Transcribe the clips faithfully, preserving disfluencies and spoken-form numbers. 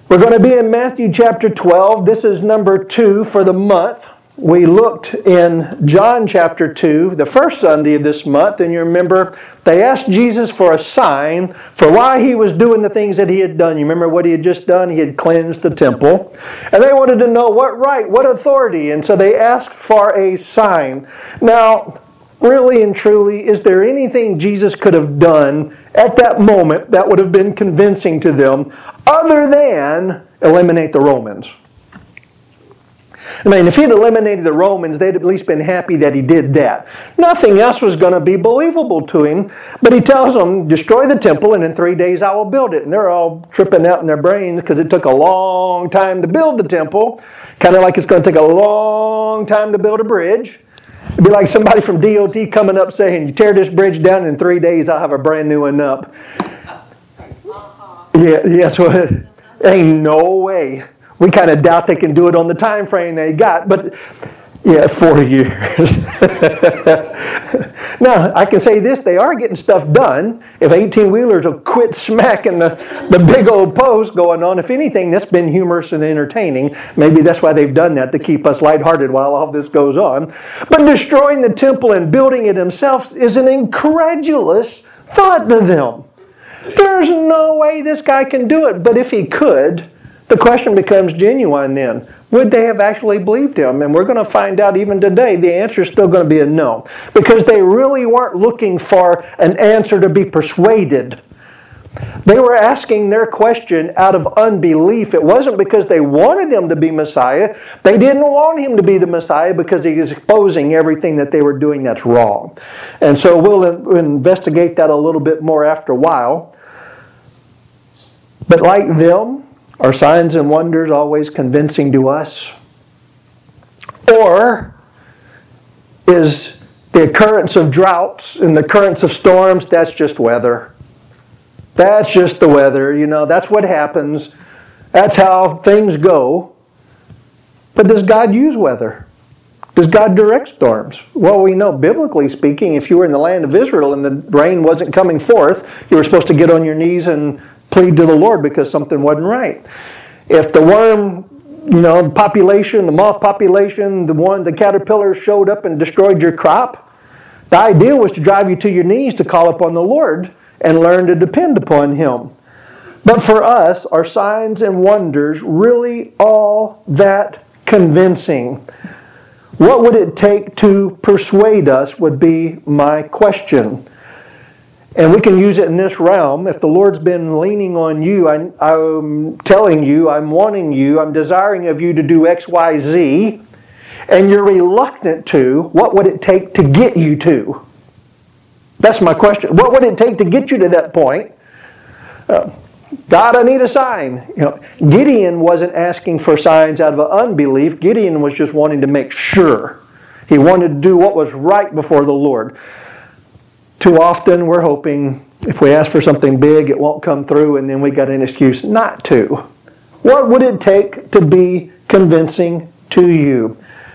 We're going to be in Matthew chapter twelve. This is number two for the month. We looked in John chapter two, the first Sunday of this month, and you remember they asked Jesus for a sign for why he was doing the things that he had done. You remember what he had just done? He had cleansed the temple. And they wanted to know what right, what authority, and so they asked for a sign. Now, really and truly, is there anything Jesus could have done at that moment that would have been convincing to them other than eliminate the Romans? I mean, if he'd eliminated the Romans, they'd at least been happy that he did that. Nothing else was going to be believable to him. But he tells them, destroy the temple, and in three days I will build it. And they're all tripping out in their brains because it took a long time to build the temple. Kind of like it's going to take a long time to build a bridge. It'd be like somebody from D O T coming up saying, you tear this bridge down, in three days I'll have a brand new one up. Yeah, yeah, so it ain't no way. We kind of doubt they can do it on the time frame they got, but yeah, four years. Now, I can say this, they are getting stuff done. If eighteen-wheelers will quit smacking the, the big old post going on, if anything, that's been humorous and entertaining. Maybe that's why they've done that, to keep us lighthearted while all this goes on. But destroying the temple and building it himself is an incredulous thought to them. There's no way this guy can do it, but if he could, the question becomes genuine then. Would they have actually believed him? And we're going to find out even today the answer is still going to be a no. Because they really weren't looking for an answer to be persuaded. They were asking their question out of unbelief. It wasn't because they wanted him to be Messiah. They didn't want him to be the Messiah because he is exposing everything that they were doing that's wrong. And so we'll investigate that a little bit more after a while. But like them, are signs and wonders always convincing to us? Or is the occurrence of droughts and the occurrence of storms, that's just weather? That's just the weather, you know, that's what happens. That's how things go. But does God use weather? Does God direct storms? Well, we know, biblically speaking, if you were in the land of Israel and the rain wasn't coming forth, you were supposed to get on your knees and plead to the Lord because something wasn't right. If the worm, you know, population, the moth population, the one, the caterpillars showed up and destroyed your crop, the idea was to drive you to your knees to call upon the Lord and learn to depend upon Him. But for us, are signs and wonders really all that convincing? What would it take to persuade us would be my question. And we can use it in this realm. If the Lord's been leaning on you, I, I'm telling you, I'm wanting you, I'm desiring of you to do X, Y, Z, and you're reluctant to, what would it take to get you to? That's my question. What would it take to get you to that point? Uh, God, I need a sign. You know, Gideon wasn't asking for signs out of unbelief. Gideon was just wanting to make sure. He wanted to do what was right before the Lord. Too often we're hoping if we ask for something big, it won't come through, and then we got an excuse not to. What would it take to be convincing to you?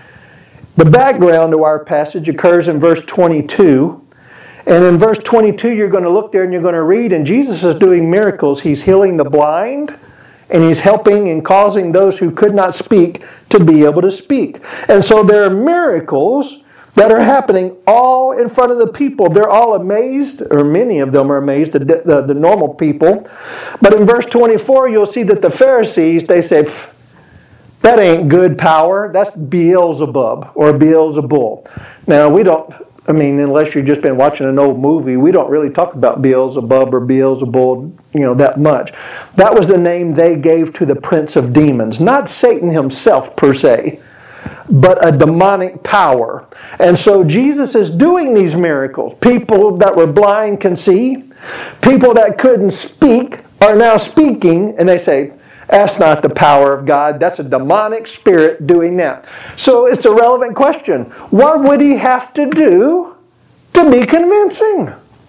The background to our passage occurs in verse twenty-two. And in verse twenty-two, you're going to look there and you're going to read, and Jesus is doing miracles. He's healing the blind, and He's helping and causing those who could not speak to be able to speak. And so there are miracles that are happening all in front of the people. They're all amazed, or many of them are amazed, the, the, the normal people. But in verse twenty-four, you'll see that the Pharisees, they say, that ain't good power. That's Beelzebub or Beelzebul. Now, we don't, I mean, unless you've just been watching an old movie, we don't really talk about Beelzebub or Beelzebul, you know, that much. That was the name they gave to the prince of demons. Not Satan himself, per se, but a demonic power. And so Jesus is doing these miracles. People that were blind can see. People that couldn't speak are now speaking, and they say, that's not the power of God. That's a demonic spirit doing that. So it's a relevant question. What would He have to do to be convincing?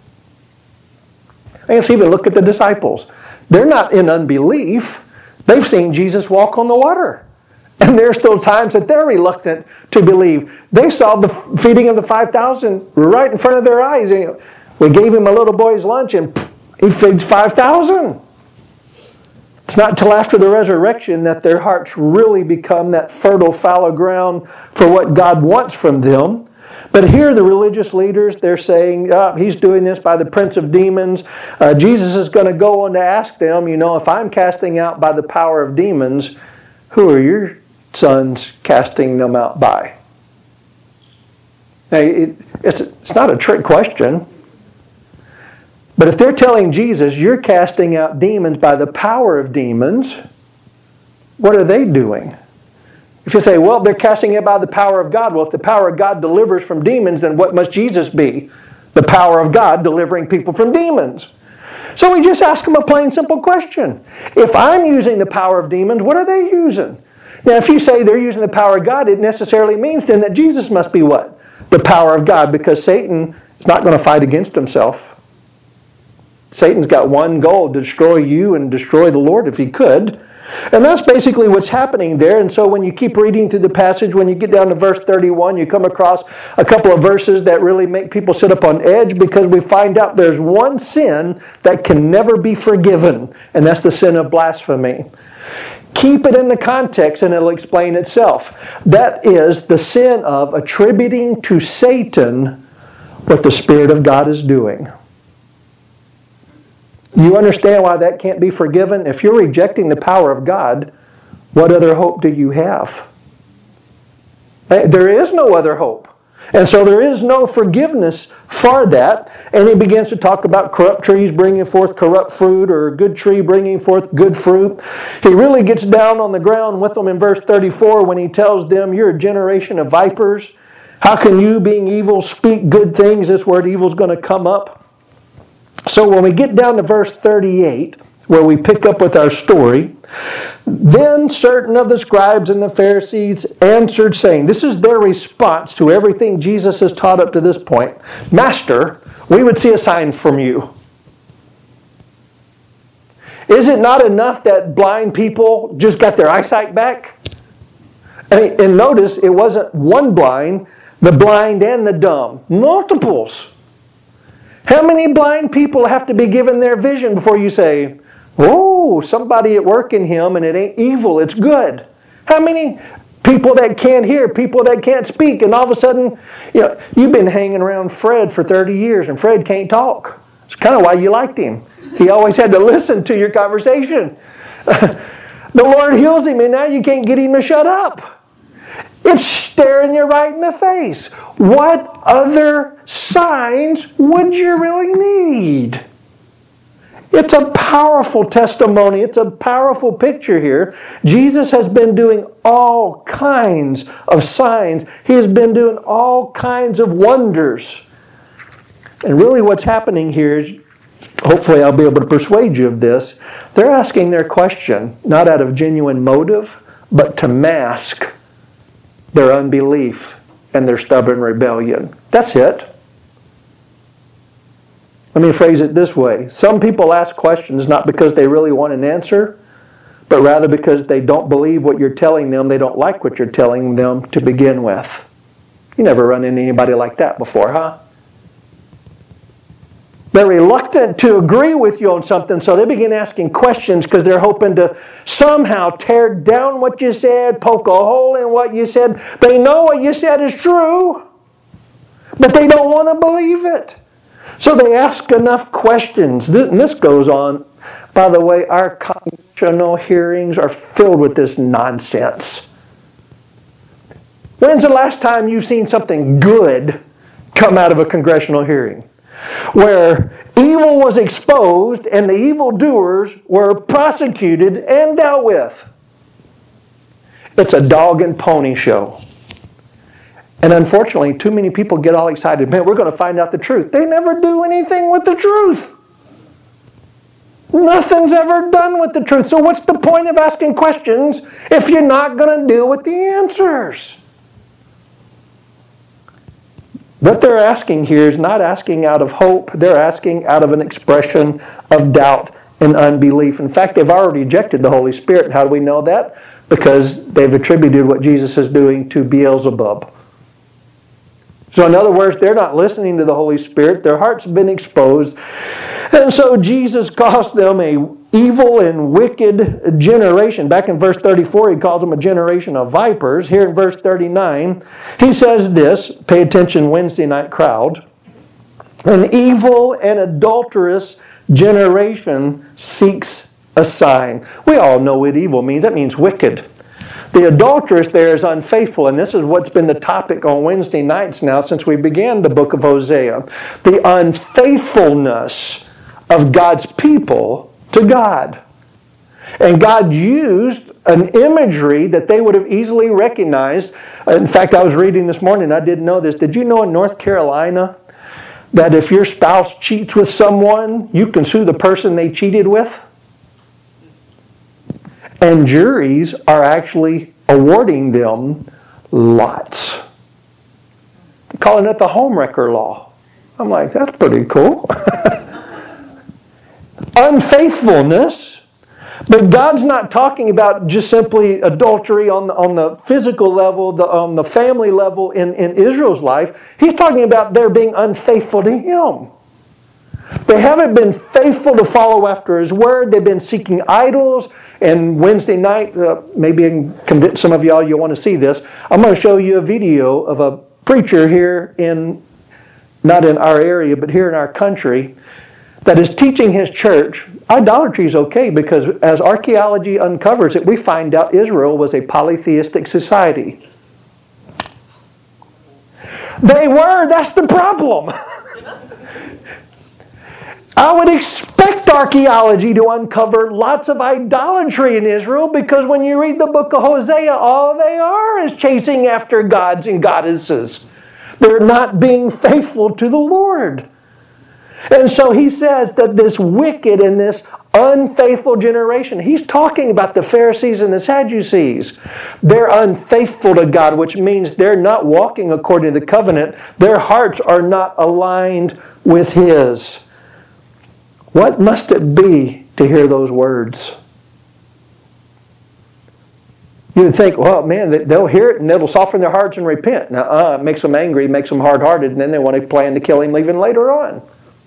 I guess even look at the disciples. They're not in unbelief. They've seen Jesus walk on the water. And there's still times that they're reluctant to believe. They saw the feeding of the five thousand right in front of their eyes. We gave him a little boy's lunch and he feeds five thousand. It's not until after the resurrection that their hearts really become that fertile fallow ground for what God wants from them. But here the religious leaders, they're saying, oh, he's doing this by the prince of demons. Uh, Jesus is going to go on to ask them, you know, if I'm casting out by the power of demons, who are your sons casting them out by? Now, it, it's, it's not a trick question. But if they're telling Jesus, you're casting out demons by the power of demons, what are they doing? If you say, well, they're casting it by the power of God. Well, if the power of God delivers from demons, then what must Jesus be? The power of God delivering people from demons. So we just ask them a plain, simple question. If I'm using the power of demons, what are they using? Now, if you say they're using the power of God, it necessarily means then that Jesus must be what? The power of God, because Satan is not going to fight against himself. Satan's got one goal, to destroy you and destroy the Lord if he could. And that's basically what's happening there. And so when you keep reading through the passage, when you get down to verse thirty-one, you come across a couple of verses that really make people sit up on edge, because we find out there's one sin that can never be forgiven, and that's the sin of blasphemy. Keep it in the context and it'll explain itself. That is the sin of attributing to Satan what the Spirit of God is doing. You understand why that can't be forgiven? If you're rejecting the power of God, what other hope do you have? There is no other hope. And so there is no forgiveness for that. And he begins to talk about corrupt trees bringing forth corrupt fruit, or a good tree bringing forth good fruit. He really gets down on the ground with them in verse thirty-four when he tells them, you're a generation of vipers. How can you, being evil, speak good things? This word evil is going to come up. So when we get down to verse thirty-eight, where we pick up with our story, then certain of the scribes and the Pharisees answered, saying, this is their response to everything Jesus has taught up to this point. Master, we would see a sign from you. Is it not enough that blind people just got their eyesight back? I mean, and notice it wasn't one blind, the blind and the dumb. Multiples. How many blind people have to be given their vision before you say, oh, somebody at work in him and it ain't evil, it's good? How many people that can't hear, people that can't speak, and all of a sudden, you know, you've been hanging around Fred for thirty years and Fred can't talk. It's kind of why you liked him. He always had to listen to your conversation. The Lord heals him and now you can't get him to shut up. It's staring you right in the face. What other signs would you really need? It's a powerful testimony. It's a powerful picture here. Jesus has been doing all kinds of signs. He has been doing all kinds of wonders. And really what's happening here is, hopefully I'll be able to persuade you of this, they're asking their question not out of genuine motive, but to mask their unbelief and their stubborn rebellion. That's it. Let me phrase it this way. Some people ask questions not because they really want an answer, but rather because they don't believe what you're telling them. They don't like what you're telling them to begin with. You never run into anybody like that before, huh? They're reluctant to agree with you on something, so they begin asking questions because they're hoping to somehow tear down what you said, poke a hole in what you said. They know what you said is true, but they don't want to believe it. So they ask enough questions. And this goes on. By the way, our congressional hearings are filled with this nonsense. When's the last time you've seen something good come out of a congressional hearing? Where evil was exposed and the evildoers were prosecuted and dealt with. It's a dog and pony show. And unfortunately, too many people get all excited. Man, we're going to find out the truth. They never do anything with the truth. Nothing's ever done with the truth. So what's the point of asking questions if you're not going to deal with the answers? What they're asking here is not asking out of hope. They're asking out of an expression of doubt and unbelief. In fact, they've already rejected the Holy Spirit. How do we know that? Because they've attributed what Jesus is doing to Beelzebub. So in other words, they're not listening to the Holy Spirit. Their hearts have been exposed. And so Jesus caused them a evil and wicked generation. Back in verse thirty-four, he calls them a generation of vipers. Here in verse thirty-nine, he says this, pay attention, Wednesday night crowd. An evil and adulterous generation seeks a sign. We all know what evil means. That means wicked. The adulteress there is unfaithful, and this is what's been the topic on Wednesday nights now since we began the book of Hosea. The unfaithfulness of God's people to God. And God used an imagery that they would have easily recognized. In fact, I was reading this morning, I didn't know this. Did you know in North Carolina that if your spouse cheats with someone, you can sue the person they cheated with? And juries are actually awarding them lots. They're calling it the homewrecker law. I'm like, that's pretty cool. Unfaithfulness, but God's not talking about just simply adultery on the, on the physical level, the, on the family level in, in Israel's life. He's talking about their being unfaithful to Him. They haven't been faithful to follow after His Word. They've been seeking idols. And Wednesday night, uh, maybe I can convince some of y'all you'll want to see this. I'm going to show you a video of a preacher here in, not in our area, but here in our country, that is teaching his church idolatry is okay because as archaeology uncovers it, we find out Israel was a polytheistic society. They were, that's the problem. I would expect archaeology to uncover lots of idolatry in Israel because when you read the book of Hosea, all they are is chasing after gods and goddesses. They're not being faithful to the Lord. And so he says that this wicked and this unfaithful generation, he's talking about the Pharisees and the Sadducees. They're unfaithful to God, which means they're not walking according to the covenant. Their hearts are not aligned with His. What must it be to hear those words? You would think, well, man, they'll hear it and it'll soften their hearts and repent. Now, uh, it makes them angry, makes them hard-hearted, and then they want to plan to kill Him even later on.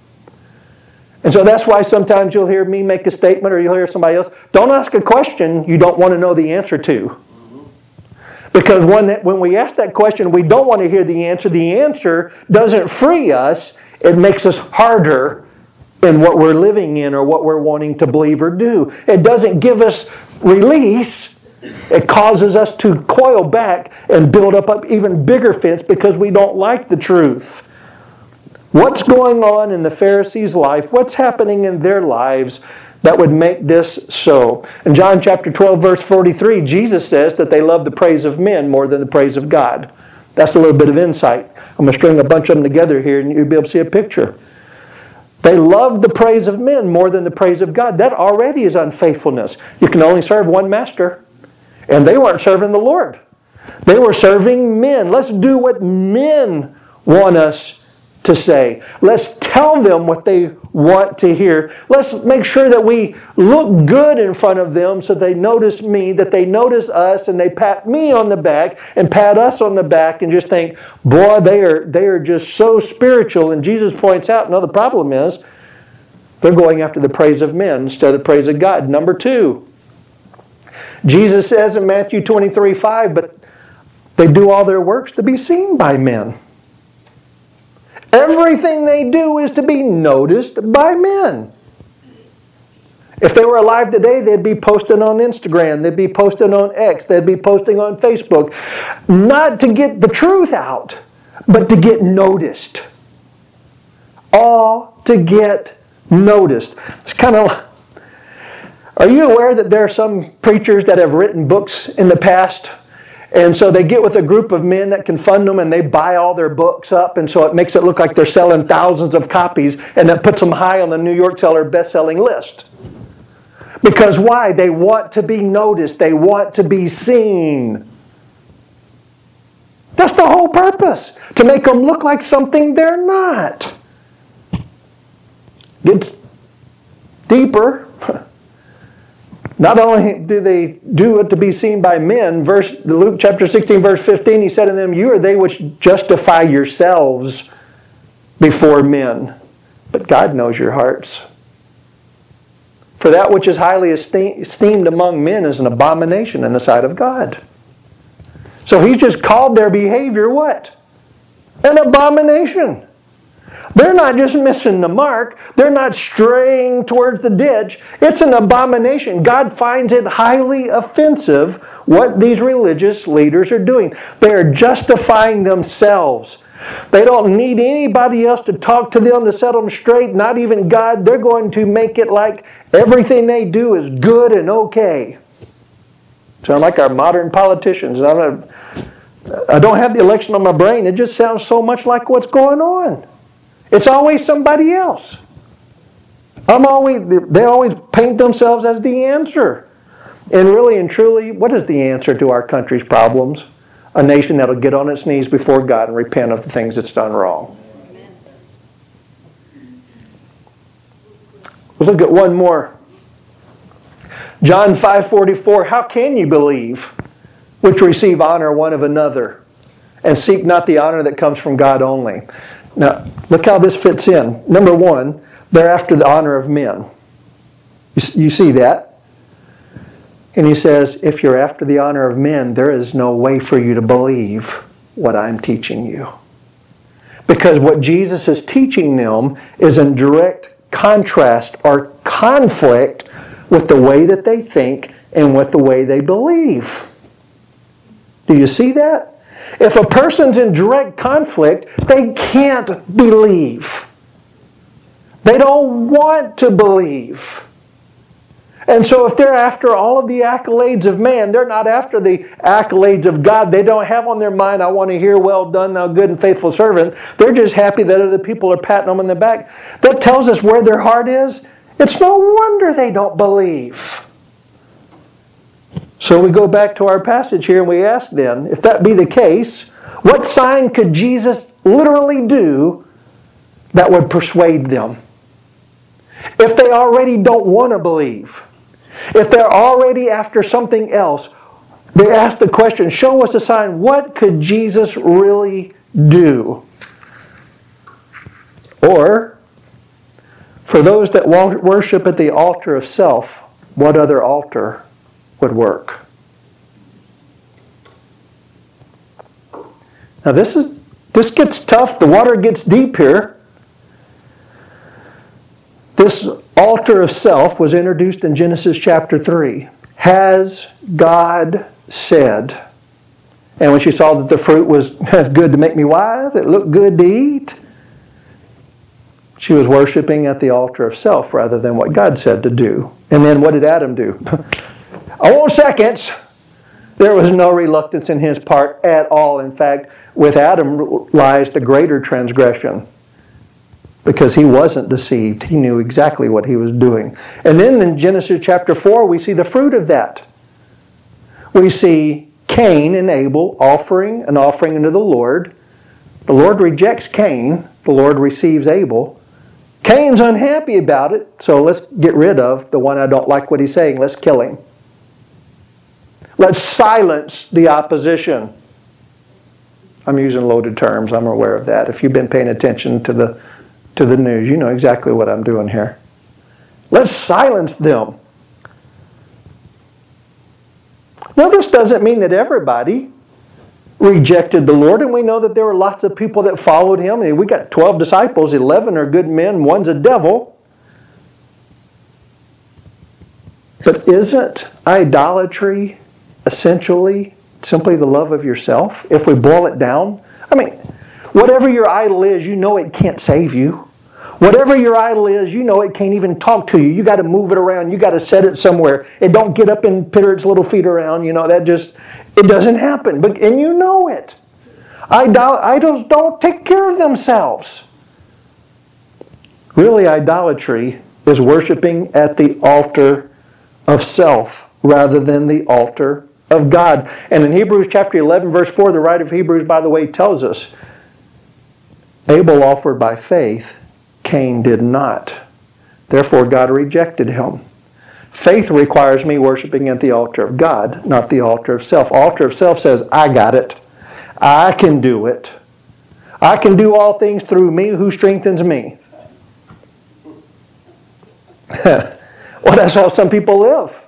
And so that's why sometimes you'll hear me make a statement or you'll hear somebody else. Don't ask a question you don't want to know the answer to. Because when, when we ask that question, we don't want to hear the answer. The answer doesn't free us. It makes us harder in what we're living in or what we're wanting to believe or do. It doesn't give us release. It causes us to coil back and build up an even bigger fence because we don't like the truth. What's going on in the Pharisees' life? What's happening in their lives that would make this so? In John chapter twelve, verse forty-three, Jesus says that they love the praise of men more than the praise of God. That's a little bit of insight. I'm going to string a bunch of them together here and you'll be able to see a picture. They love the praise of men more than the praise of God. That already is unfaithfulness. You can only serve one master. And they weren't serving the Lord. They were serving men. Let's do what men want us to say. Let's tell them what they want to hear. Let's make sure that we look good in front of them so they notice me, that they notice us, and they pat me on the back and pat us on the back and just think, boy, they are, they are just so spiritual. And Jesus points out, no, the problem is they're going after the praise of men instead of the praise of God. Number two, Jesus says in Matthew twenty-three five, but they do all their works to be seen by men. Everything they do is to be noticed by men. If they were alive today, they'd be posting on Instagram, they'd be posting on X, they'd be posting on Facebook. Not to get the truth out, but to get noticed. All to get noticed. It's kind of... Are you aware that there are some preachers that have written books in the past? And so they get with a group of men that can fund them and they buy all their books up. And so it makes it look like they're selling thousands of copies. And that puts them high on the New York Seller best-selling list. Because why? They want to be noticed. They want to be seen. That's the whole purpose. To make them look like something they're not. Gets deeper. Not only do they do it to be seen by men, verse Luke chapter sixteen, verse fifteen, he said to them, you are they which justify yourselves before men, but God knows your hearts. For that which is highly esteemed among men is an abomination in the sight of God. So he's just called their behavior what? An abomination. They're not just missing the mark. They're not straying towards the ditch. It's an abomination. God finds it highly offensive what these religious leaders are doing. They are justifying themselves. They don't need anybody else to talk to them to set them straight, not even God. They're going to make it like everything they do is good and okay. Sound like our modern politicians. I don't, I don't have the election on my brain. It just sounds so much like what's going on. It's always somebody else. I'm always, they always paint themselves as the answer. And really and truly, what is the answer to our country's problems? A nation that'll get on its knees before God and repent of the things it's done wrong. Amen. Let's look at one more. John five forty-four, how can you believe which receive honor one of another and seek not the honor that comes from God only? Now, look how this fits in. Number one, they're after the honor of men. You, you see that? And he says, if you're after the honor of men, there is no way for you to believe what I'm teaching you. Because what Jesus is teaching them is in direct contrast or conflict with the way that they think and with the way they believe. Do you see that? If a person's in direct conflict, they can't believe. They don't want to believe. And so if they're after all of the accolades of man, they're not after the accolades of God. They don't have on their mind, I want to hear, well done, thou good and faithful servant. They're just happy that other people are patting them on the back. That tells us where their heart is. It's no wonder they don't believe. So we go back to our passage here and we ask then, if that be the case, what sign could Jesus literally do that would persuade them? If they already don't want to believe, if they're already after something else, they ask the question, show us a sign. What could Jesus really do? Or, for those that worship at the altar of self, what other altar would work? Now this is this gets tough. The water gets deep here. This altar of self was introduced in Genesis chapter three. Has God said? And when she saw that the fruit was good to make me wise, it looked good to eat, she was worshiping at the altar of self rather than what God said to do. And then what did Adam do? I want seconds. There was no reluctance in his part at all. In fact, with Adam lies the greater transgression. Because he wasn't deceived. He knew exactly what he was doing. And then in Genesis chapter four, we see the fruit of that. We see Cain and Abel offering an offering unto the Lord. The Lord rejects Cain. The Lord receives Abel. Cain's unhappy about it, so let's get rid of the one I don't like what he's saying. Let's kill him. Let's silence the opposition. I'm using loaded terms. I'm aware of that. If you've been paying attention to the to the news, you know exactly what I'm doing here. Let's silence them. Now, this doesn't mean that everybody rejected the Lord, and we know that there were lots of people that followed him. I mean, we got twelve disciples, eleven are good men, one's a devil. But isn't idolatry essentially simply the love of yourself? If we boil it down, I mean, whatever your idol is, you know it can't save you. Whatever your idol is, you know it can't even talk to you. You got to move it around. You got to set it somewhere. It don't get up and pitter its little feet around. You know, that just, it doesn't happen. But and you know it. Idol, idols don't take care of themselves. Really, idolatry is worshiping at the altar of self rather than the altar of God. And in Hebrews chapter eleven, verse four, the writer of Hebrews, by the way, tells us, Abel offered by faith, Cain did not. Therefore, God rejected him. Faith requires me worshiping at the altar of God, not the altar of self. Altar of self says, I got it. I can do it. I can do all things through me who strengthens me. Well, that's how some people live.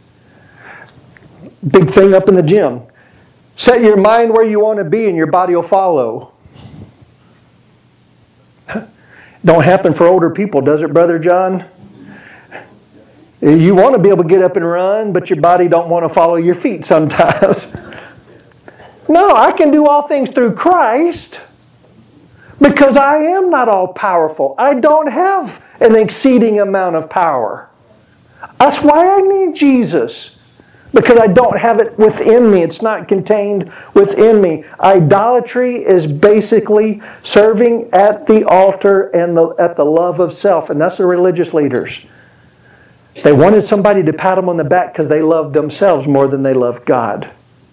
Big thing up in the gym. Set your mind where you want to be and your body will follow. Don't happen for older people, does it, Brother John? You want to be able to get up and run, but your body don't want to follow your feet sometimes. No, I can do all things through Christ because I am not all powerful. I don't have an exceeding amount of power. That's why I need Jesus, because I don't have it within me. It's not contained within me. Idolatry is basically serving at the altar and the, at the love of self, and that's the religious leaders. They wanted somebody to pat them on the back because they loved themselves more than they loved God.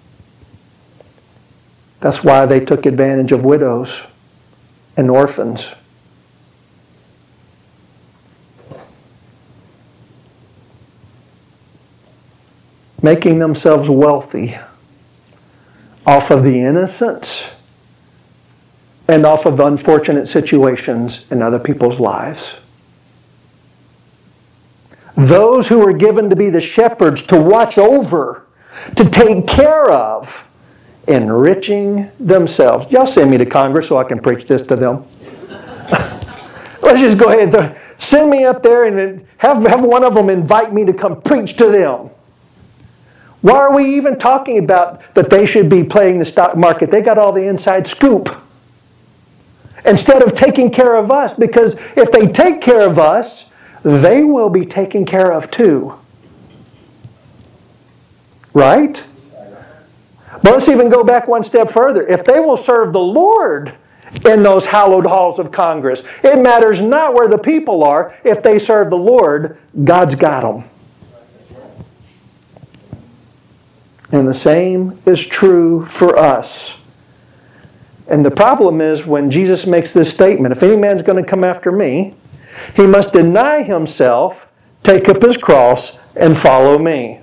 That's why they took advantage of widows and orphans. Making themselves wealthy off of the innocence and off of unfortunate situations in other people's lives. Those who were given to be the shepherds, to watch over, to take care of, enriching themselves. Y'all send me to Congress so I can preach this to them. Let's just go ahead and send me up there and have, have one of them invite me to come preach to them. Why are we even talking about that they should be playing the stock market? They got all the inside scoop. Instead of taking care of us, because if they take care of us, they will be taken care of too. Right? But let's even go back one step further. If they will serve the Lord in those hallowed halls of Congress, it matters not where the people are. If they serve the Lord, God's got them. And the same is true for us. And the problem is when Jesus makes this statement, if any man's going to come after me, he must deny himself, take up his cross, and follow me.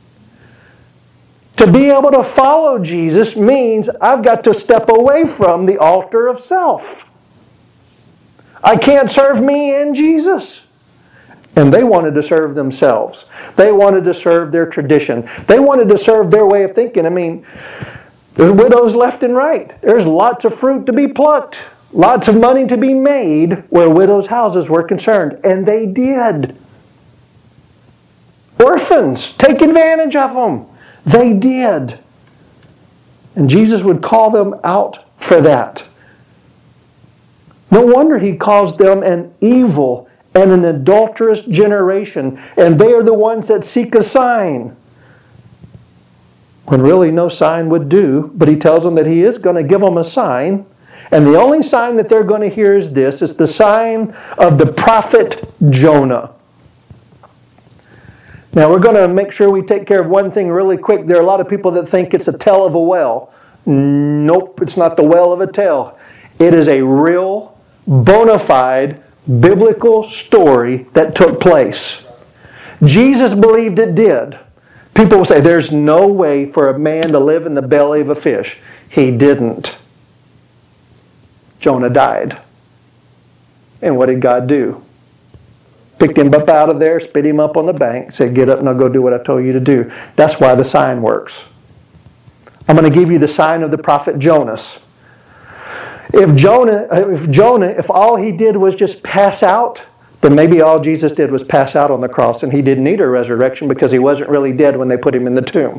To be able to follow Jesus means I've got to step away from the altar of self. I can't serve me and Jesus. And they wanted to serve themselves. They wanted to serve their tradition. They wanted to serve their way of thinking. I mean, there's widows left and right. There's lots of fruit to be plucked. Lots of money to be made where widows' houses were concerned. And they did. Orphans, take advantage of them. They did. And Jesus would call them out for that. No wonder he calls them an evil and an adulterous generation. And they are the ones that seek a sign. When really no sign would do. But he tells them that he is going to give them a sign. And the only sign that they're going to hear is this. It's the sign of the prophet Jonah. Now we're going to make sure we take care of one thing really quick. There are a lot of people that think it's a tell of a well. Nope, it's not the well of a tell. It is a real, bona fide, biblical story that took place. Jesus believed it did. People will say, there's no way for a man to live in the belly of a fish. He didn't. Jonah died. And what did God do? Picked him up out of there, spit him up on the bank, said, get up and I'll go do what I told you to do. That's why the sign works. I'm going to give you the sign of the prophet Jonas. If Jonah, if Jonah, if all he did was just pass out, then maybe all Jesus did was pass out on the cross and he didn't need a resurrection because he wasn't really dead when they put him in the tomb.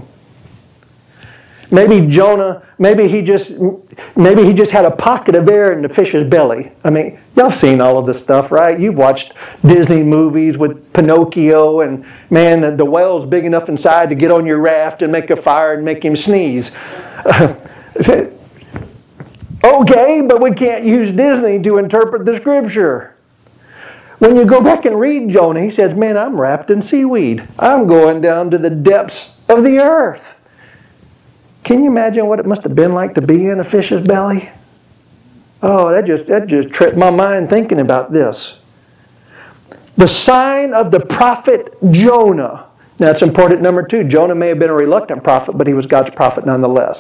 Maybe Jonah, maybe he just maybe he just had a pocket of air in the fish's belly. I mean, y'all seen all of this stuff, right? You've watched Disney movies with Pinocchio and, man, the, the whale's big enough inside to get on your raft and make a fire and make him sneeze. Okay, but we can't use Disney to interpret the Scripture. When you go back and read Jonah, he says, man, I'm wrapped in seaweed. I'm going down to the depths of the earth. Can you imagine what it must have been like to be in a fish's belly? Oh, that just, that just tripped my mind thinking about this. The sign of the prophet Jonah. Now, it's important, number two. Jonah may have been a reluctant prophet, but he was God's prophet nonetheless.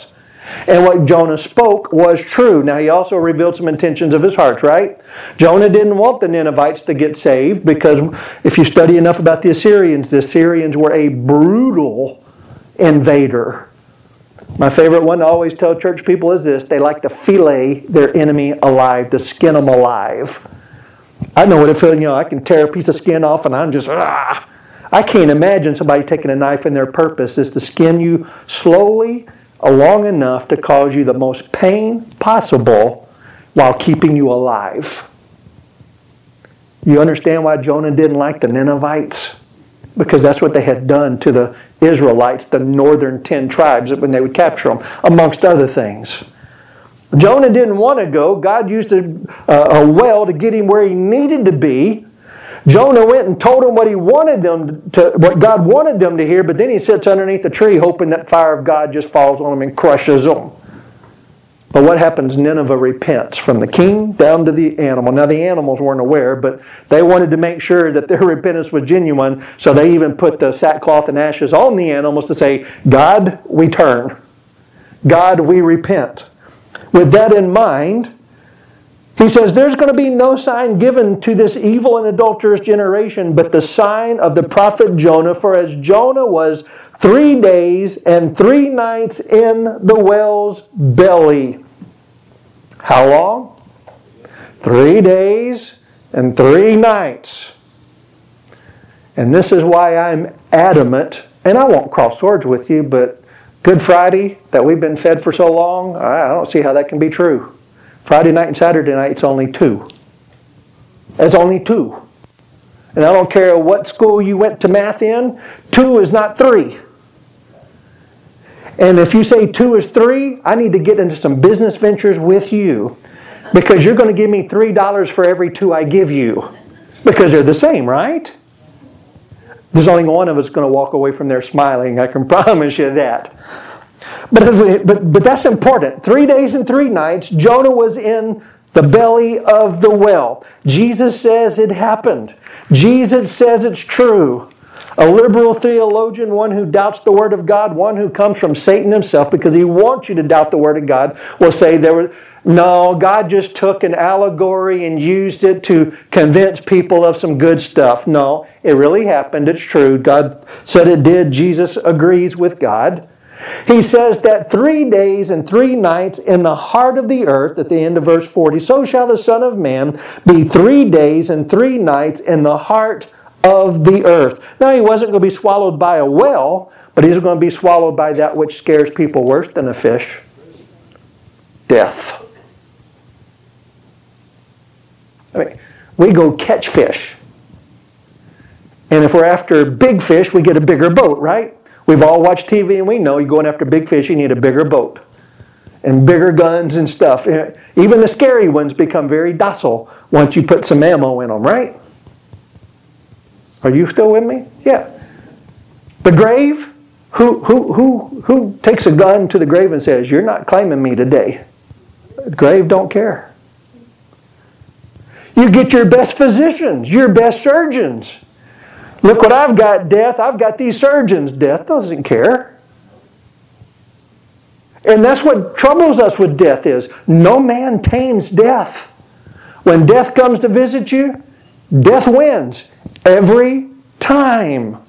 And what Jonah spoke was true. Now, he also revealed some intentions of his heart, right? Jonah didn't want the Ninevites to get saved because if you study enough about the Assyrians, the Assyrians were a brutal invader. My favorite one to always tell church people is this: they like to fillet their enemy alive, to skin them alive. I know what it feels, you know, I can tear a piece of skin off and I'm just, ah. I can't imagine somebody taking a knife and their purpose is to skin you slowly, long enough to cause you the most pain possible while keeping you alive. You understand why Jonah didn't like the Ninevites? Because that's what they had done to the Israelites, the northern ten tribes, when they would capture them, amongst other things. Jonah didn't want to go. God used a, a well to get him where he needed to be. Jonah went and told them what he wanted them to, what God wanted them to hear, but then he sits underneath a tree hoping that fire of God just falls on them and crushes them. But what happens? Nineveh repents, from the king down to the animal. Now the animals weren't aware, but they wanted to make sure that their repentance was genuine, so they even put the sackcloth and ashes on the animals to say, God, we turn. God, we repent. With that in mind, he says, there's going to be no sign given to this evil and adulterous generation but the sign of the prophet Jonah. For as Jonah was three days and three nights in the whale's belly. How long? Three days and three nights. And this is why I'm adamant, and I won't cross swords with you, but Good Friday, that we've been fed for so long, I don't see how that can be true. Friday night and Saturday night, it's only two. It's only two. And I don't care what school you went to math in, two is not three. And if you say two is three, I need to get into some business ventures with you, because you're going to give me three dollars for every two I give you. Because they're the same, right? There's only one of us going to walk away from there smiling, I can promise you that. But, but, but that's important. Three days and three nights, Jonah was in the belly of the whale. Jesus says it happened. Jesus says it's true. A liberal theologian, one who doubts the Word of God, one who comes from Satan himself because he wants you to doubt the Word of God, will say there were, no, God just took an allegory and used it to convince people of some good stuff. No, it really happened. It's true. God said it did. Jesus agrees with God. He says that three days and three nights in the heart of the earth, at the end of verse forty, so shall the Son of Man be three days and three nights in the heart of the earth. Now, he wasn't going to be swallowed by a whale, but he's going to be swallowed by that which scares people worse than a fish. Death. I mean, we go catch fish. And if we're after big fish, we get a bigger boat, right? We've all watched T V and we know you're going after big fish, you need a bigger boat. And bigger guns and stuff. Even the scary ones become very docile once you put some ammo in them, right? Are you still with me? Yeah. The grave? Who, who, who, who takes a gun to the grave and says, you're not claiming me today? The grave don't care. You get your best physicians, your best surgeons. Look what I've got, death. I've got these surgeons. Death doesn't care. And that's what troubles us with death is, no man tames death. When death comes to visit you, death wins every time.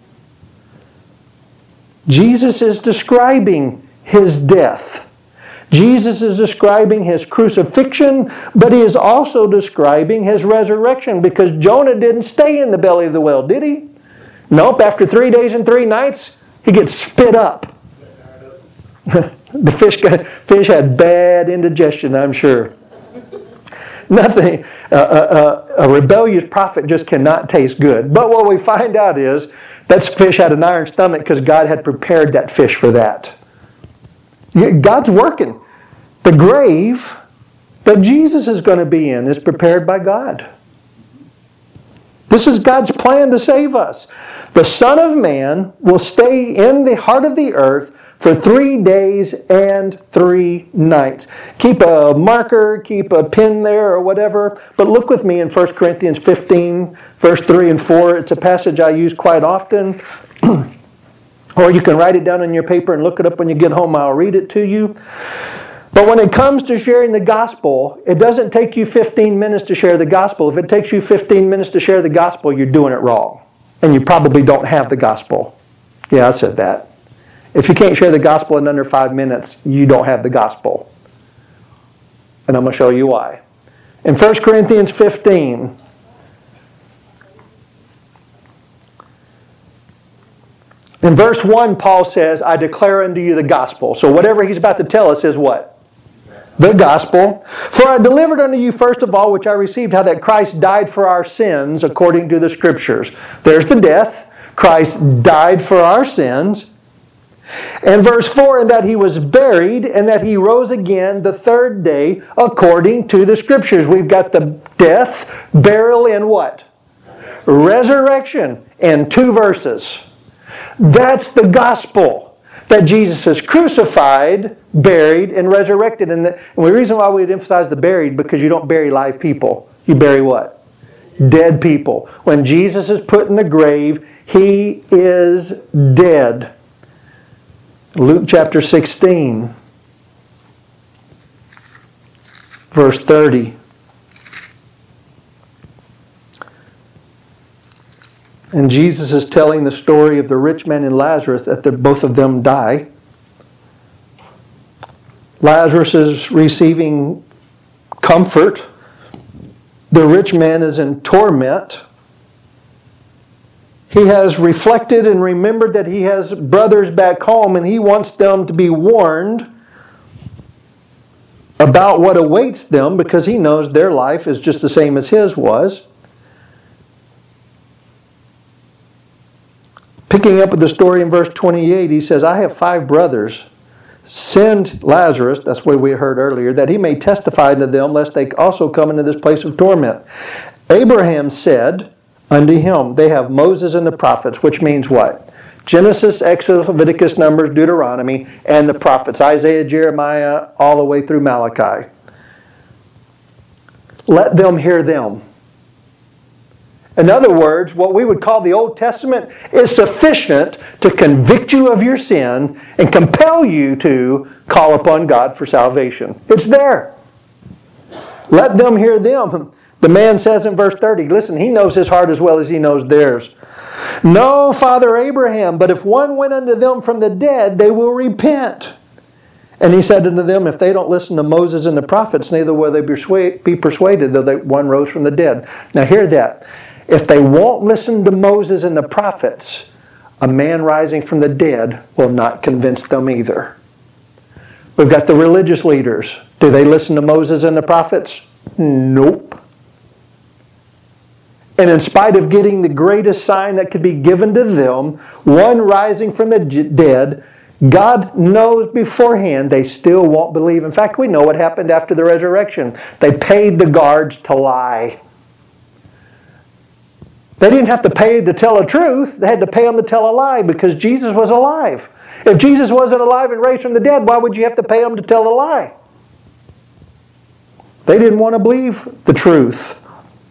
Jesus is describing his death. Jesus is describing his crucifixion, but he is also describing his resurrection, because Jonah didn't stay in the belly of the whale, did he? Nope, after three days and three nights, he gets spit up. The fish, got, fish had bad indigestion, I'm sure. Nothing. Uh, uh, a rebellious prophet just cannot taste good. But what we find out is that fish had an iron stomach because God had prepared that fish for that. God's working. The grave that Jesus is going to be in is prepared by God. This is God's plan to save us. The Son of Man will stay in the heart of the earth for three days and three nights. Keep a marker, keep a pin there or whatever. But look with me in First Corinthians fifteen, verse three and four. It's a passage I use quite often. Or you can write it down on your paper and look it up when you get home. I'll read it to you. But when it comes to sharing the gospel, it doesn't take you fifteen minutes to share the gospel. If it takes you fifteen minutes to share the gospel, you're doing it wrong. And you probably don't have the gospel. Yeah, I said that. If you can't share the gospel in under five minutes, you don't have the gospel. And I'm going to show you why. In First Corinthians fifteen, in verse one, Paul says, I declare unto you the gospel. So whatever he's about to tell us is what? The gospel. For I delivered unto you first of all, which I received, how that Christ died for our sins according to the Scriptures. There's the death. Christ died for our sins. And verse four, and that he was buried, and that he rose again the third day according to the Scriptures. We've got the death, burial, and what? Resurrection in two verses. That's the gospel. That Jesus is crucified, buried, and resurrected. And the, and the reason why we'd emphasize the buried, because you don't bury live people. You bury what? Dead people. When Jesus is put in the grave, He is dead. Luke chapter sixteen, verse thirty. And Jesus is telling the story of the rich man and Lazarus, that both of them die. Lazarus is receiving comfort. The rich man is in torment. He has reflected and remembered that he has brothers back home, and he wants them to be warned about what awaits them, because he knows their life is just the same as his was. Picking up with the story in verse twenty-eight, he says, I have five brothers. Send Lazarus, that's what we heard earlier, that he may testify to them, lest they also come into this place of torment. Abraham said unto him, they have Moses and the prophets, which means what? Genesis, Exodus, Leviticus, Numbers, Deuteronomy, and the prophets. Isaiah, Jeremiah, all the way through Malachi. Let them hear them. In other words, what we would call the Old Testament is sufficient to convict you of your sin and compel you to call upon God for salvation. It's there. Let them hear them. The man says in verse thirty, listen, he knows his heart as well as he knows theirs. No, Father Abraham, but if one went unto them from the dead, they will repent. And he said unto them, if they don't listen to Moses and the prophets, neither will they be persuaded, though they, one rose from the dead. Now hear that. If they won't listen to Moses and the prophets, a man rising from the dead will not convince them either. We've got the religious leaders. Do they listen to Moses and the prophets? Nope. And in spite of getting the greatest sign that could be given to them, one rising from the dead, God knows beforehand they still won't believe. In fact, we know what happened after the resurrection. They paid the guards to lie. They didn't have to pay to tell the truth. They had to pay them to tell a lie, because Jesus was alive. If Jesus wasn't alive and raised from the dead, why would you have to pay them to tell a lie? They didn't want to believe the truth.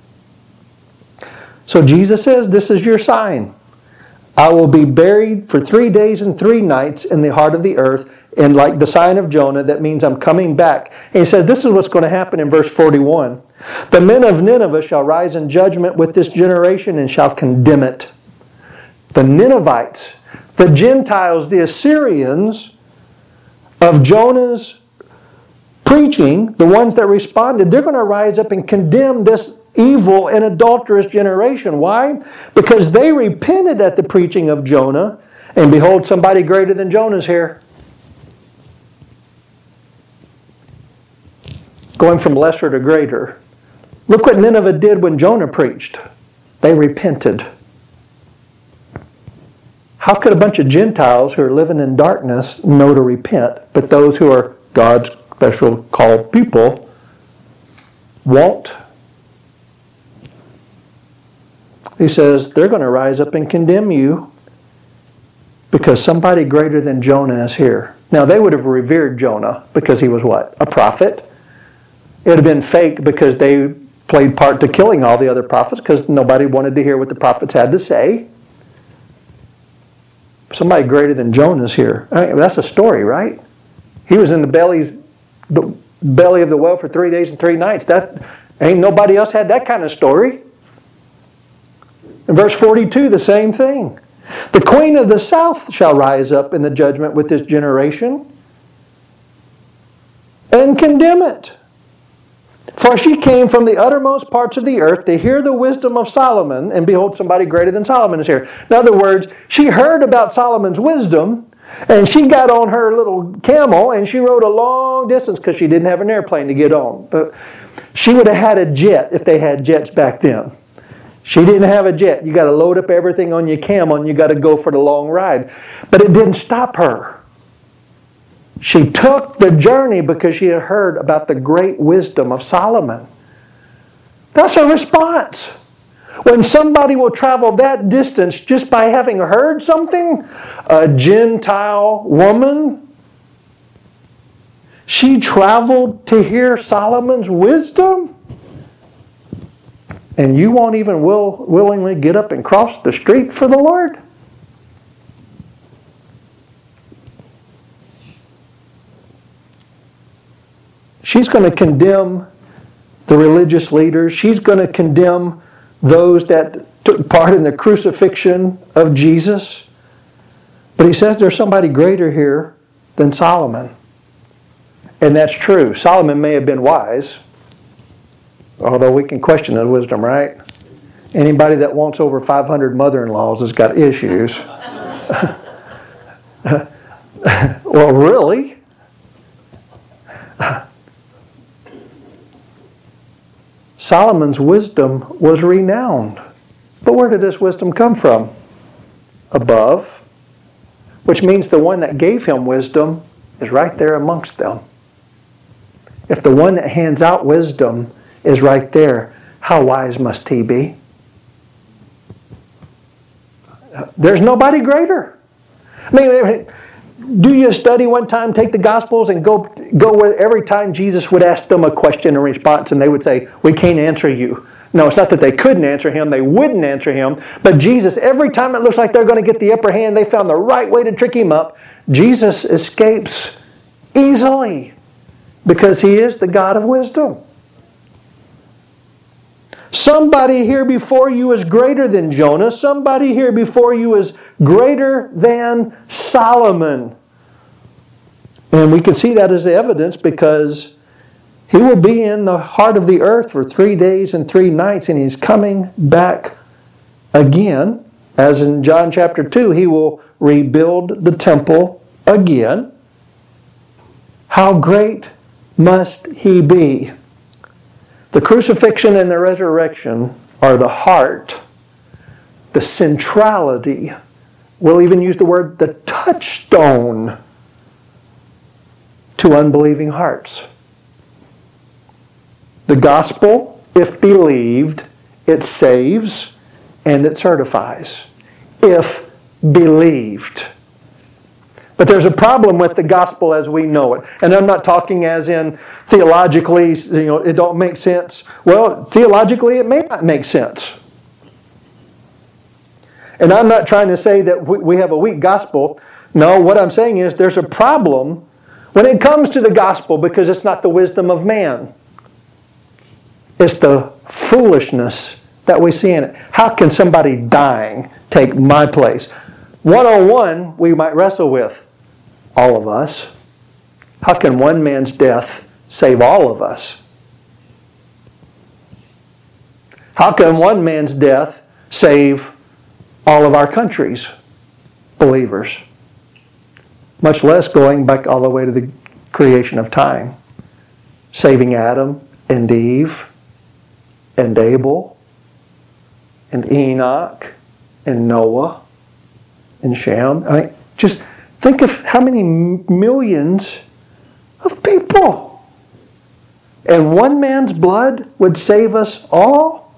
So Jesus says, this is your sign. I will be buried for three days and three nights in the heart of the earth, and like the sign of Jonah, that means I'm coming back. And he says, this is what's going to happen in verse forty-one. The men of Nineveh shall rise in judgment with this generation and shall condemn it. The Ninevites, the Gentiles, the Assyrians of Jonah's preaching, the ones that responded, they're going to rise up and condemn this evil and adulterous generation. Why? Because they repented at the preaching of Jonah, and behold, somebody greater than Jonah's here. Going from lesser to greater. Look what Nineveh did when Jonah preached. They repented. How could a bunch of Gentiles who are living in darkness know to repent, but those who are God's special called people won't? He says, they're going to rise up and condemn you because somebody greater than Jonah is here. Now, they would have revered Jonah because he was what? A prophet. It would have been fake because they played part to killing all the other prophets, because nobody wanted to hear what the prophets had to say. Somebody greater than Jonah's here. I mean, that's a story, right? He was in the bellies, the belly of the whale for three days and three nights. That ain't nobody else had that kind of story. In verse forty-two, the same thing. The queen of the south shall rise up in the judgment with this generation and condemn it. For she came from the uttermost parts of the earth to hear the wisdom of Solomon, and behold, somebody greater than Solomon is here. In other words, she heard about Solomon's wisdom, and she got on her little camel, and she rode a long distance because she didn't have an airplane to get on. But she would have had a jet if they had jets back then. She didn't have a jet. You got to load up everything on your camel, and you got to go for the long ride. But it didn't stop her. She took the journey because she had heard about the great wisdom of Solomon. That's a response. When somebody will travel that distance just by having heard something, a Gentile woman, she traveled to hear Solomon's wisdom, and you won't even will, willingly get up and cross the street for the Lord? She's going to condemn the religious leaders. She's going to condemn those that took part in the crucifixion of Jesus. But he says there's somebody greater here than Solomon. And that's true. Solomon may have been wise, although we can question his wisdom, right? Anybody that wants over five hundred mother-in-laws has got issues. Well, really? Solomon's wisdom was renowned. But where did this wisdom come from? Above. Which means the one that gave him wisdom is right there amongst them. If the one that hands out wisdom is right there, how wise must he be? There's nobody greater. I mean, do you study one time, take the Gospels, and go, go where every time Jesus would ask them a question in response, and they would say, we can't answer you. No, it's not that they couldn't answer him, they wouldn't answer him. But Jesus, every time it looks like they're going to get the upper hand, they found the right way to trick him up. Jesus escapes easily because he is the God of wisdom. Somebody here before you is greater than Jonah. Somebody here before you is greater than Solomon. And we can see that as evidence because he will be in the heart of the earth for three days and three nights, and he's coming back again. As in John chapter two, he will rebuild the temple again. How great must he be? The crucifixion and the resurrection are the heart, the centrality. We'll even use the word the touchstone to unbelieving hearts. The gospel, if believed, it saves and it certifies. If believed. But there's a problem with the gospel as we know it. And I'm not talking as in theologically, you know, it don't make sense. Well, theologically it may not make sense. And I'm not trying to say that we have a weak gospel. No, what I'm saying is there's a problem when it comes to the gospel because it's not the wisdom of man. It's the foolishness that we see in it. How can somebody dying take my place? One-on-one, we might wrestle with all of us. How can one man's death save all of us? How can one man's death save all of our country's believers? Much less going back all the way to the creation of time. Saving Adam and Eve and Abel and Enoch and Noah and Shem. I mean, just think of how many millions of people. And one man's blood would save us all.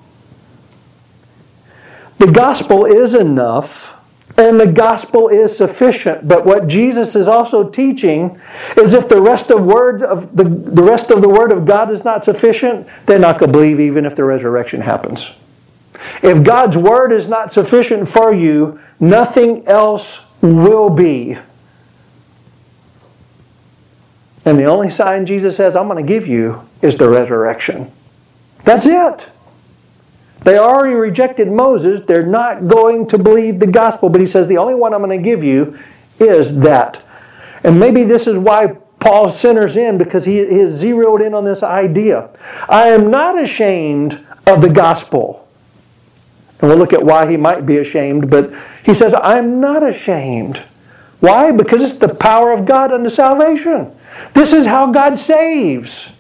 The gospel is enough, and the gospel is sufficient. But what Jesus is also teaching is if the rest of word of the, the rest of the word of God is not sufficient, they're not going to believe even if the resurrection happens. If God's word is not sufficient for you, nothing else will be. And the only sign Jesus says, I'm going to give you, is the resurrection. That's it. They already rejected Moses. They're not going to believe the gospel. But he says, the only one I'm going to give you is that. And maybe this is why Paul centers in, because he, he has zeroed in on this idea. I am not ashamed of the gospel. And we'll look at why he might be ashamed. But he says, I'm not ashamed. Why? Because it's the power of God unto salvation. This is how God saves.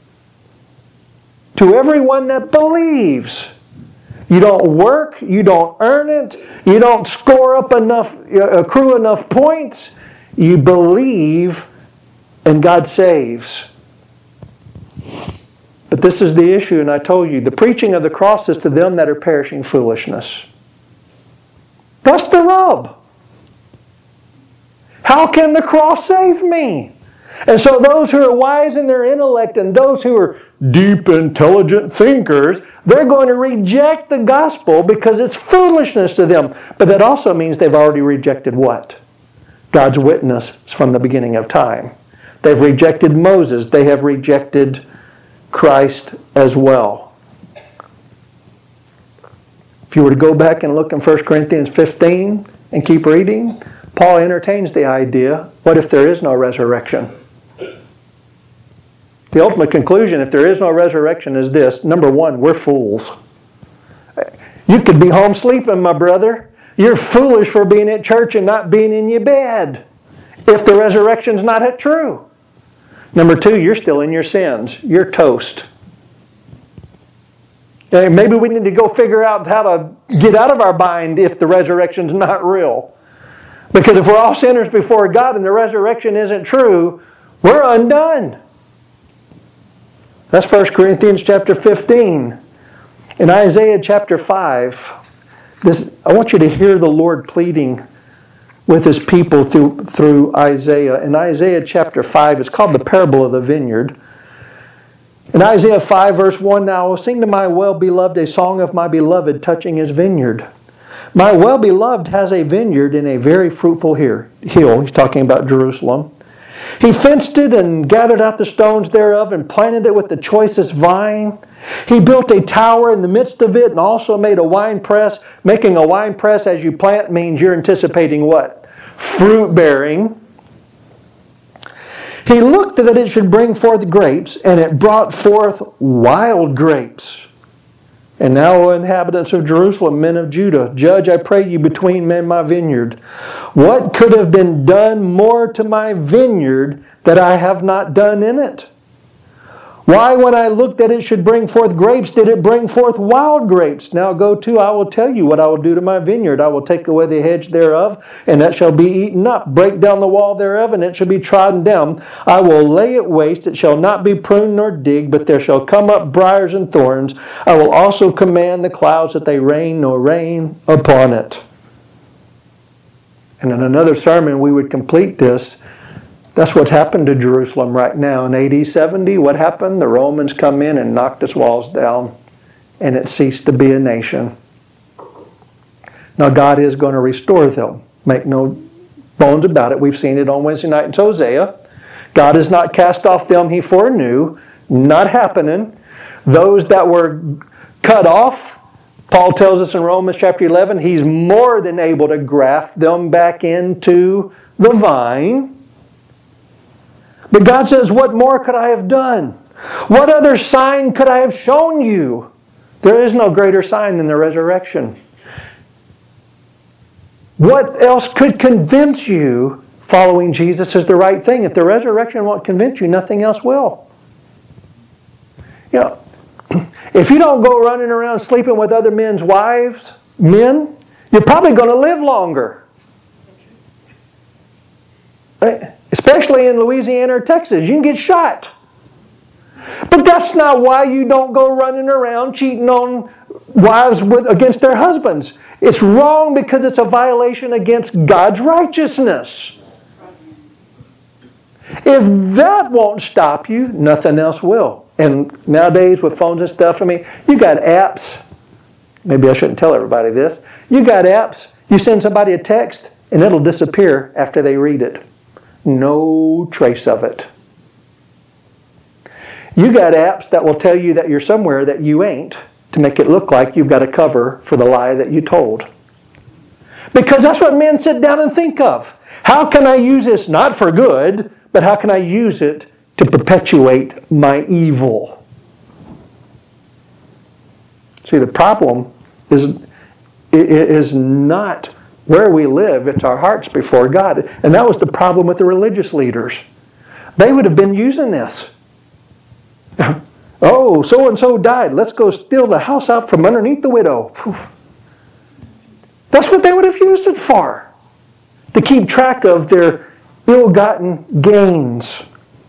To everyone that believes. You don't work, you don't earn it, you don't score up enough, accrue enough points. You believe and God saves. But this is the issue, and I told you, the preaching of the cross is to them that are perishing foolishness. That's the rub. How can the cross save me? And so those who are wise in their intellect and those who are deep, intelligent thinkers, they're going to reject the gospel because it's foolishness to them. But that also means they've already rejected what? God's witness from the beginning of time. They've rejected Moses. They have rejected Christ as well. If you were to go back and look in First Corinthians fifteen and keep reading, Paul entertains the idea, what if there is no resurrection? The ultimate conclusion, if there is no resurrection, is this. Number one, we're fools. You could be home sleeping, my brother. You're foolish for being at church and not being in your bed if the resurrection's not true. Number two, you're still in your sins. You're toast. And maybe we need to go figure out how to get out of our bind if the resurrection's not real. Because if we're all sinners before God and the resurrection isn't true, we're undone. That's First Corinthians chapter fifteen. In Isaiah chapter five, this, I want you to hear the Lord pleading with His people through, through Isaiah. In Isaiah chapter five, it's called the parable of the vineyard. In Isaiah five verse one, now I will sing to my well-beloved a song of my beloved touching his vineyard. My well-beloved has a vineyard in a very fruitful hill. He's talking about Jerusalem. He fenced it and gathered out the stones thereof and planted it with the choicest vine. He built a tower in the midst of it and also made a wine press. Making a wine press as you plant means you're anticipating what? Fruit bearing. He looked that it should bring forth grapes, and it brought forth wild grapes. And now, O inhabitants of Jerusalem, men of Judah, judge, I pray you, between men my vineyard. What could have been done more to my vineyard that I have not done in it? Why, when I looked that it should bring forth grapes, did it bring forth wild grapes? Now go to, I will tell you what I will do to my vineyard. I will take away the hedge thereof, and that shall be eaten up. Break down the wall thereof, and it shall be trodden down. I will lay it waste. It shall not be pruned nor digged, but there shall come up briars and thorns. I will also command the clouds that they rain nor rain upon it. And in another sermon, we would complete this. That's what's happened to Jerusalem right now. In A D seventy, what happened? The Romans come in and knocked its walls down, and it ceased to be a nation. Now God is going to restore them. Make no bones about it. We've seen it on Wednesday night in Hosea. God has not cast off them he foreknew. Not happening. Those that were cut off, Paul tells us in Romans chapter eleven, he's more than able to graft them back into the vine. But God says, what more could I have done? What other sign could I have shown you? There is no greater sign than the resurrection. What else could convince you following Jesus is the right thing? If the resurrection won't convince you, nothing else will. You know, if you don't go running around sleeping with other men's wives, men, you're probably going to live longer. Especially in Louisiana or Texas, you can get shot. But that's not why you don't go running around cheating on wives with, against their husbands. It's wrong because it's a violation against God's righteousness. If that won't stop you, nothing else will. And nowadays with phones and stuff, I mean, you got apps. Maybe I shouldn't tell everybody this. You got apps. You send somebody a text, and it'll disappear after they read it. No trace of it. You got apps that will tell you that you're somewhere that you ain't to make it look like you've got a cover for the lie that you told. Because that's what men sit down and think of. How can I use this not for good, but how can I use it to perpetuate my evil? See, the problem is, is not where we live, it's our hearts before God. And that was the problem with the religious leaders. They would have been using this. Oh, so-and-so died. Let's go steal the house out from underneath the widow. Poof. That's what they would have used it for. To keep track of their ill-gotten gains.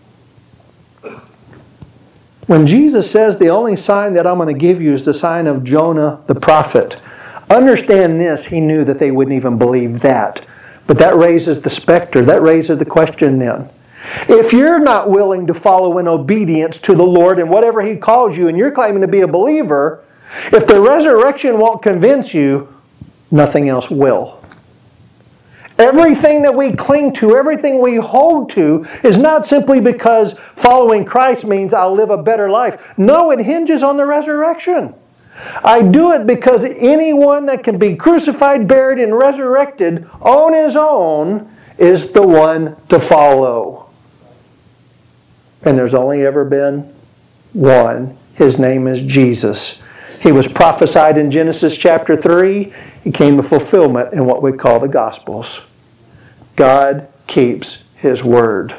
When Jesus says the only sign that I'm going to give you is the sign of Jonah the prophet, understand this, he knew that they wouldn't even believe that. But that raises the specter, that raises the question then. If you're not willing to follow in obedience to the Lord and whatever He calls you and you're claiming to be a believer, if the resurrection won't convince you, nothing else will. Everything that we cling to, everything we hold to is not simply because following Christ means I'll live a better life. No, it hinges on the resurrection. I do it because anyone that can be crucified, buried, and resurrected on his own is the one to follow. And there's only ever been one. His name is Jesus. He was prophesied in Genesis chapter three. He came to fulfillment in what we call the Gospels. God keeps His word.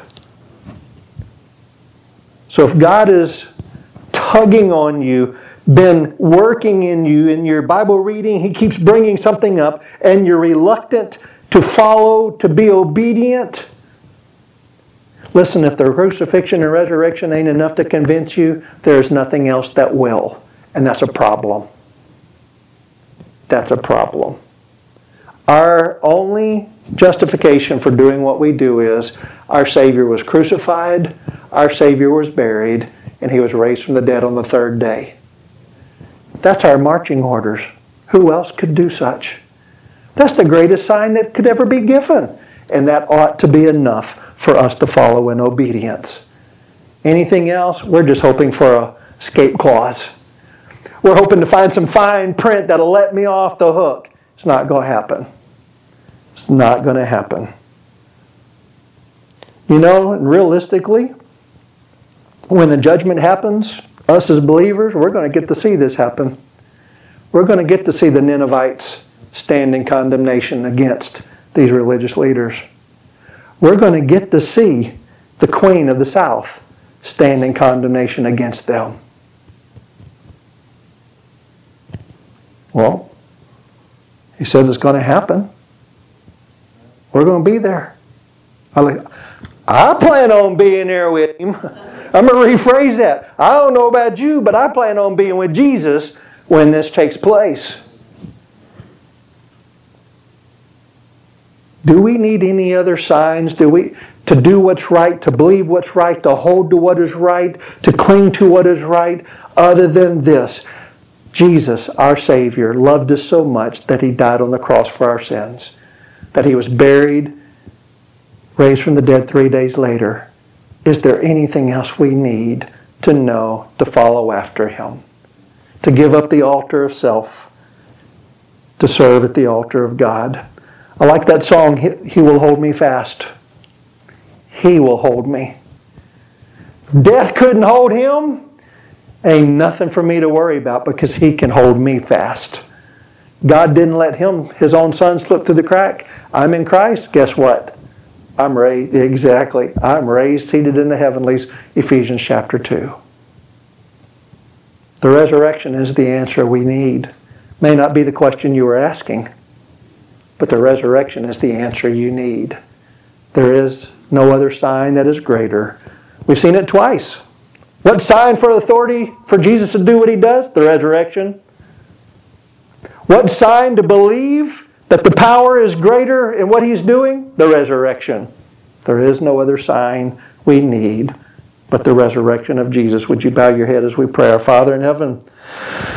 So if God is tugging on you, been working in you, in your Bible reading, He keeps bringing something up, and you're reluctant to follow, to be obedient, listen, if the crucifixion and resurrection ain't enough to convince you, there's nothing else that will. And that's a problem. That's a problem. Our only justification for doing what we do is our Savior was crucified, our Savior was buried, and He was raised from the dead on the third day. That's our marching orders. Who else could do such? That's the greatest sign that could ever be given. And that ought to be enough for us to follow in obedience. Anything else, we're just hoping for a escape clause. We're hoping to find some fine print that'll let me off the hook. It's not going to happen. It's not going to happen. You know, and realistically, when the judgment happens, us as believers, we're going to get to see this happen. We're going to get to see the Ninevites stand in condemnation against these religious leaders. We're going to get to see the Queen of the South stand in condemnation against them. Well, He says it's going to happen. We're going to be there. I plan on being there with Him. I'm going to rephrase that. I don't know about you, but I plan on being with Jesus when this takes place. Do we need any other signs? Do we to do what's right, to believe what's right, to hold to what is right, to cling to what is right, other than this? Jesus, our Savior, loved us so much that He died on the cross for our sins, that He was buried, raised from the dead three days later. Is there anything else we need to know to follow after Him? To give up the altar of self, to serve at the altar of God. I like that song, He, he will hold me fast. He will hold me. Death couldn't hold Him. Ain't nothing for me to worry about because He can hold me fast. God didn't let Him, His own Son, slip through the crack. I'm in Christ. Guess what? I'm raised, exactly. I'm raised, seated in the heavenlies, Ephesians chapter two. The resurrection is the answer we need. May not be the question you were asking, but the resurrection is the answer you need. There is no other sign that is greater. We've seen it twice. What sign for authority for Jesus to do what He does? The resurrection. What sign to believe that the power is greater in what He's doing? The resurrection. There is no other sign we need but the resurrection of Jesus. Would you bow your head as we pray? Our Father in heaven,